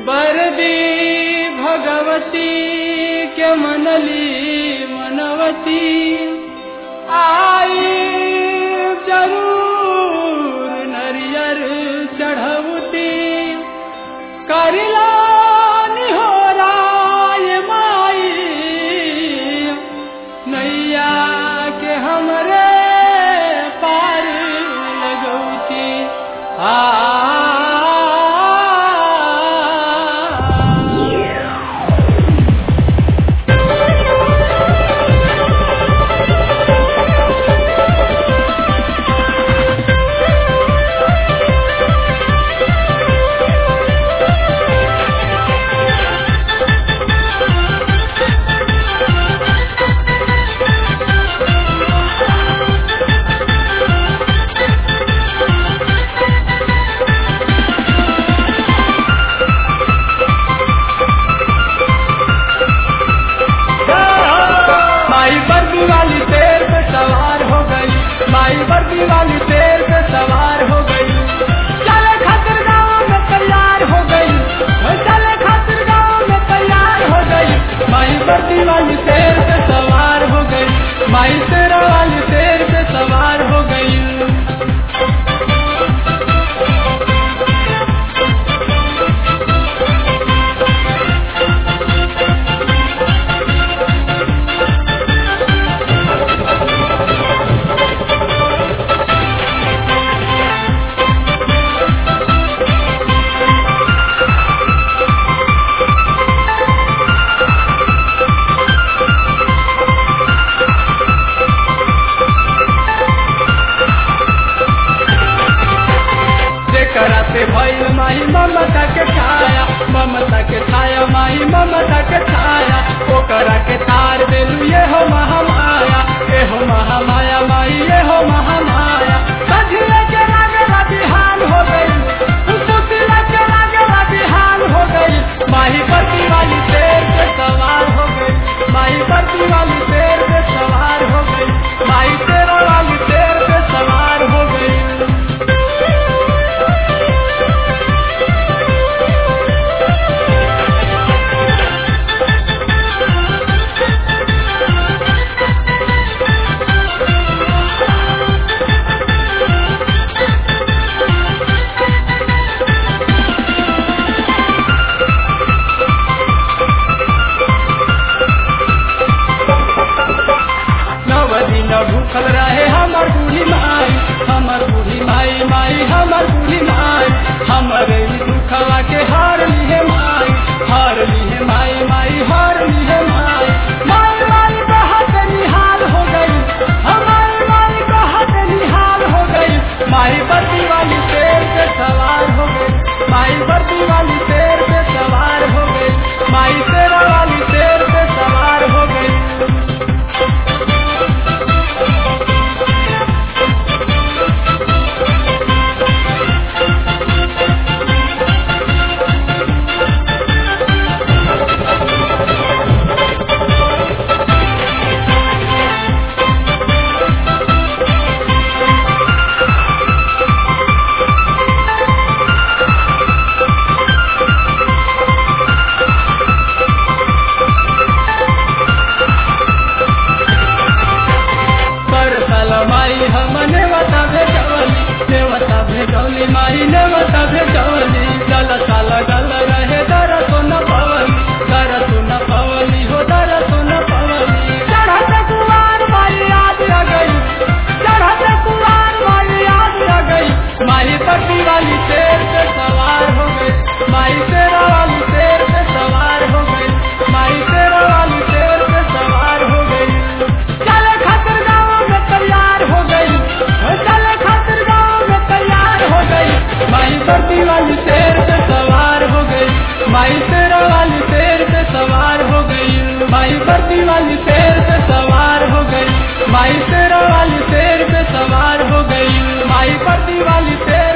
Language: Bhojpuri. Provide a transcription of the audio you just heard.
बरदी भगवती के मनली मनवती आई जरूर नरियर चढ़वती करिला निहोरा ये माई नैया के हमरे पार लगौती वर्दी वाली शेर पे सवार हो गई चले खातिर गाँव में तैयार हो गई चले खातिर गाँव में तैयार हो गई माई वर्दी वाली शेर पे सवार हो गई माई शेरा वाली शेर पे सवार हो गई भइल माही ममता के छाया माही ममता के छाया ओकरा के तार देलू ये हो महामाया माई ये हो महामाया सजिए के लागला बिहान हो गई सुतिला के लागला बिहान हो गई माही वर्दी वाली शेर पे सवार हो गई माही वर्दी वाली शेर पे सवार हो गई माही शेरा वाली शेर पे सवार हो गई भूखल रहे हमर बूढ़ी माई माई हमर बूढ़ी माई हमर दुखवा के हार लिए माई हार लिए माई माई कहत निहाल हो गई हमारी माई कहत निहाल हो गई माई वर्दी वाली शेर पे सवार हो गई माई वर्दी वाली शेर पे सवार हो गई माई शेरा वाली शेर पे सवार हो गई माई ने बता भेजौली जलसा लगल रहे दरस न पवली हो दरस न पवली चढ़त कुवार माई याद आ गई चढ़त कुवार माई याद आ गई माई वर्दी वाली शेर पे सवार हो गई माई शेरा वाली शेर पे सवार हो गई माई शेरा वाली शेर पे सवार हो गई चले खातिर गाँव में तैयार हो गई चले खातिर गाँव में तैयार हो गई माई वर्दी वाली शेर पे सवार हो गई माई शेरा वाली शेर पे सवार हो गई माई वर्दी वाली शेर पे सवार हो गई माई शेरा वाली शेर पे सवार हो गई माई वर्दी वाली शेर